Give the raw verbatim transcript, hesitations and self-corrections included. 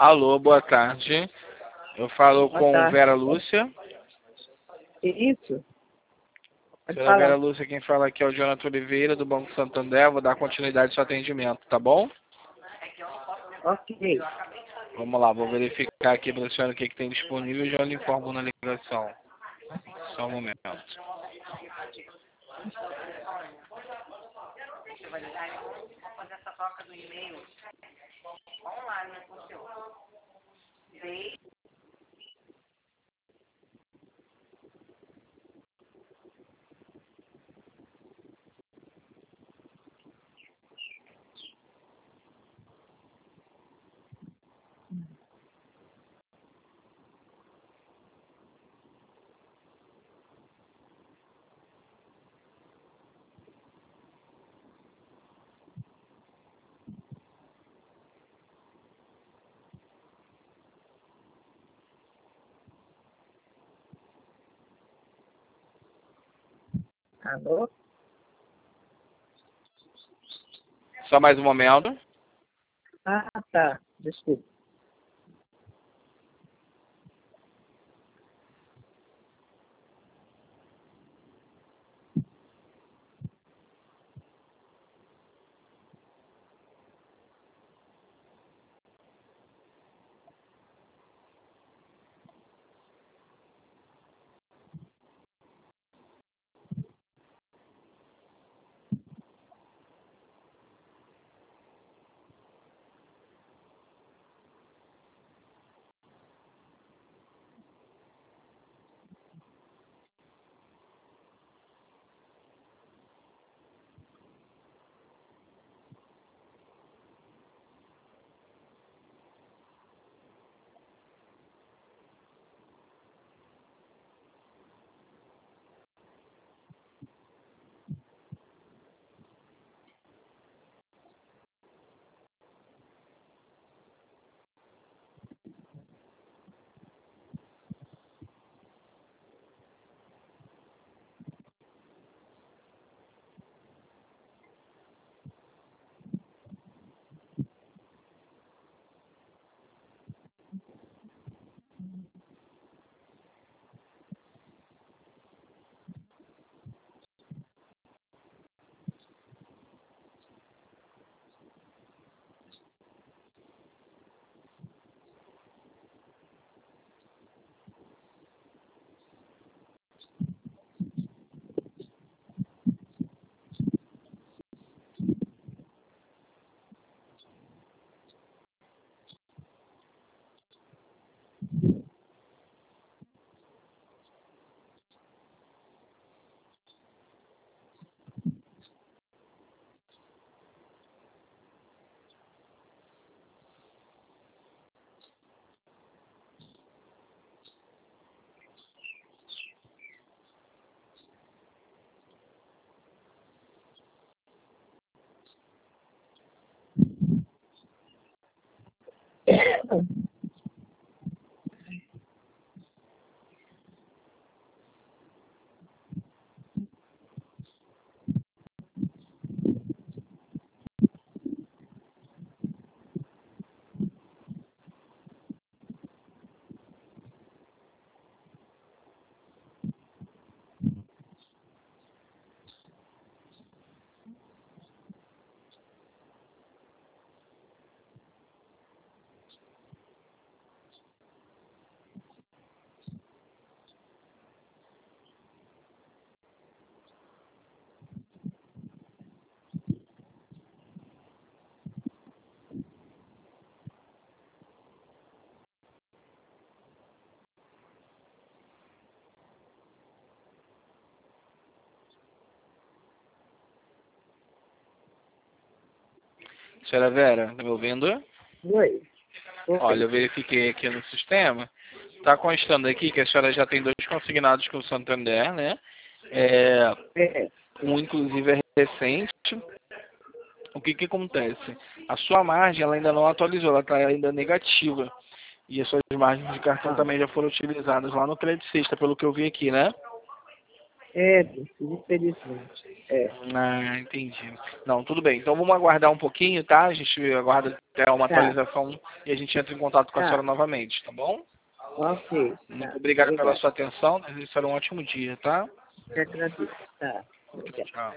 Alô, boa tarde. Eu falo Boa com tarde. Vera Lúcia. Isso? Pode Senhora Vera falar. Lúcia, quem fala aqui é o Jonathan Oliveira, do Banco Santander. Vou dar continuidade ao seu atendimento, tá bom? Ok. Vamos lá, vou verificar aqui para a senhora o que, que tem disponível e já lhe informo na ligação. Só um momento. Alô? Só mais um momento. Ah, tá. Desculpa. Senhora Vera, tá me ouvindo? Oi. Oi. Olha, eu verifiquei aqui no sistema. Está constando aqui que a senhora já tem dois consignados com o Santander, né? É, É. um inclusive é recente. O que que acontece? A sua margem ela ainda não atualizou, ela está ainda negativa. E as suas margens de cartão Ah, também já foram utilizadas lá no Credit Sexta, pelo que eu vi aqui, né? É, infelizmente. É. Ah, entendi. Não, tudo bem. Então vamos aguardar um pouquinho, tá? A gente aguarda até uma Tá, atualização e a gente entra em contato com a senhora tá. novamente, tá bom? Ok, Muito tá. obrigado pela Obrigada. sua atenção. Desejo a senhora um ótimo dia, tá? Te agradeço. Tá. Obrigada. Tchau.